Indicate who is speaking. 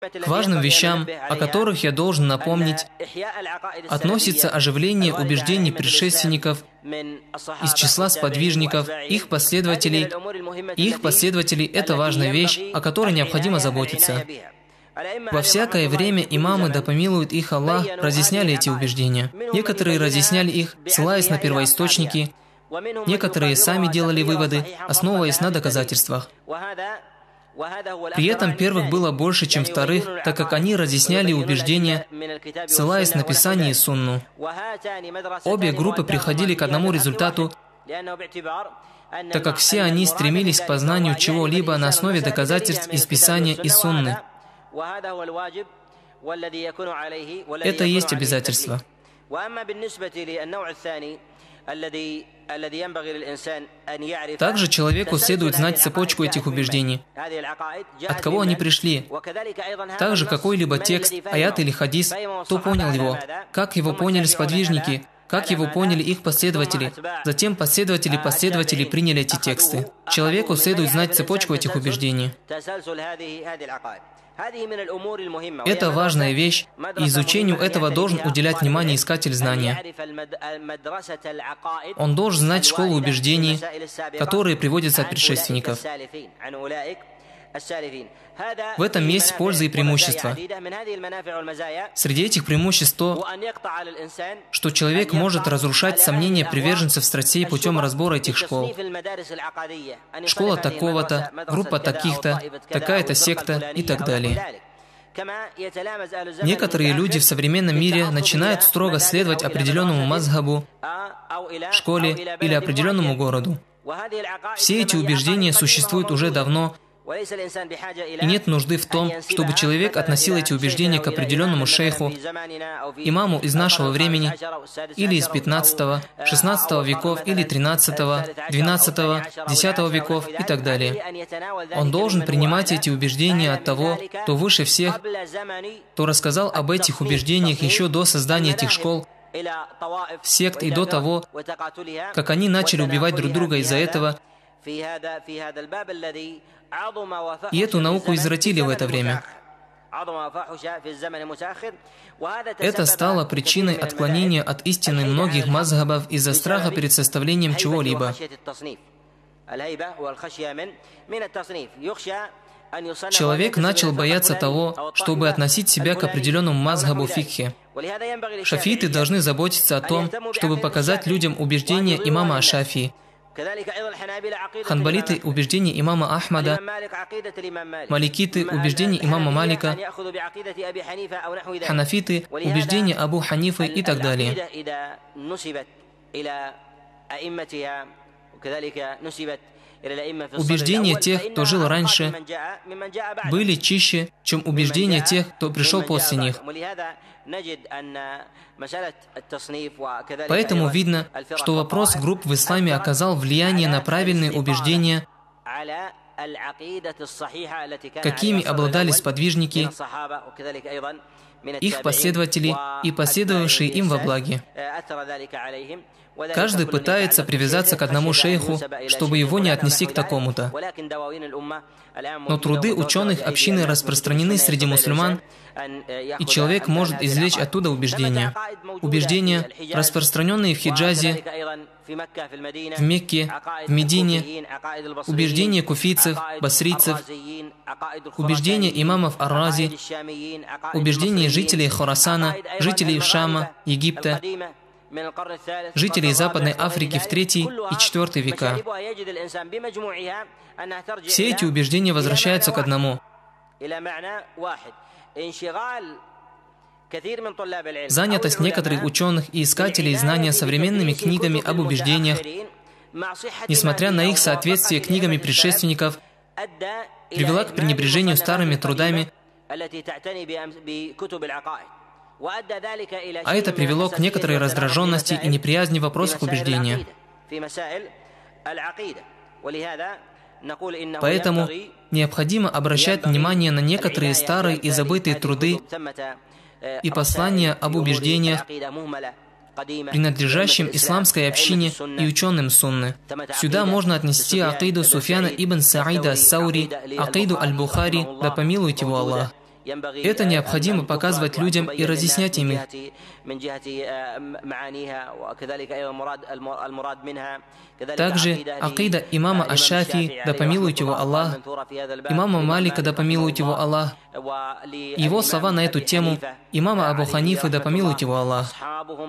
Speaker 1: К важным вещам, о которых я должен напомнить, относится оживление убеждений предшественников из числа сподвижников, их последователей. И их последователей – это важная вещь, о которой необходимо заботиться. Во всякое время имамы, да помилует их Аллах, разъясняли эти убеждения. Некоторые разъясняли их, ссылаясь на первоисточники, некоторые сами делали выводы, основываясь на доказательствах. При этом первых было больше, чем вторых, так как они разъясняли убеждения, ссылаясь на Писание и Сунну. Обе группы приходили к одному результату, так как все они стремились к познанию чего-либо на основе доказательств из Писания и Сунны. Это и есть обязательство. Также человеку следует знать цепочку этих убеждений, от кого они пришли. Также какой-либо текст, аят или хадис, кто понял его, как его поняли сподвижники, как его поняли их последователи. Затем последователи приняли эти тексты. Человеку следует знать цепочку этих убеждений. Это важная вещь, и изучению этого должен уделять внимание искатель знания. Он должен знать школу убеждений, которые приводятся от предшественников. В этом есть польза и преимущества. Среди этих преимуществ то, что человек может разрушать сомнения приверженцев страстей путем разбора этих школ. Школа такого-то, группа таких-то, такая-то секта и так далее. Некоторые люди в современном мире начинают строго следовать определенному мазхабу, школе или определенному городу. Все эти убеждения существуют уже давно, и нет нужды в том, чтобы человек относил эти убеждения к определенному шейху, имаму из нашего времени, или из 15, 16 веков, или 13, 12, 10 веков и так далее. Он должен принимать эти убеждения от того, кто выше всех, кто рассказал об этих убеждениях еще до создания этих школ, сект и до того, как они начали убивать друг друга из-за этого. И эту науку извратили в это время. Это стало причиной отклонения от истины многих мазхабов из-за страха перед составлением чего-либо. Человек начал бояться того, чтобы относить себя к определенному мазхабу фикхе. Шафииты должны заботиться о том, чтобы показать людям убеждения имама Аш-Шафии. Ханбалиты – убеждения имама Ахмада, маликиты – убеждения имама Малика, ханафиты – убеждения Абу Ханифы и так далее. Убеждения тех, кто жил раньше, были чище, чем убеждения тех, кто пришел после них. Поэтому видно, что вопрос групп в исламе оказал влияние на правильные убеждения, какими обладали сподвижники, их последователи и последовавшие им во благе. Каждый пытается привязаться к одному шейху, чтобы его не отнести к такому-то. Но труды ученых общины распространены среди мусульман, и человек может извлечь оттуда убеждения. Убеждения, распространенные в Хиджазе, в Мекке, в Медине, убеждения куфийцев, басрийцев, убеждения имамов Ар-Рази, убеждения жителей Хорасана, жителей Шама, Египта, жителей Западной Африки в III и IV века. Все эти убеждения возвращаются к одному. Занятость некоторых ученых и искателей знания современными книгами об убеждениях, несмотря на их соответствие книгами предшественников, привела к пренебрежению старыми трудами, а это привело к некоторой раздраженности и неприязни в вопросах убеждения. Поэтому необходимо обращать внимание на некоторые старые и забытые труды и послания об убеждениях, принадлежащим исламской общине и ученым сунны. Сюда можно отнести акиду Суфьяна ибн Саида ас-Саури, акиду аль-Бухари, да помилует его Аллах, Это необходимо показывать людям и разъяснять им их. Также акида имама Аш-Шафии, да помилует его Аллах, имама Малика, да помилует его Аллах, его слова на эту тему, имама Абу Ханифы, да помилует его Аллах.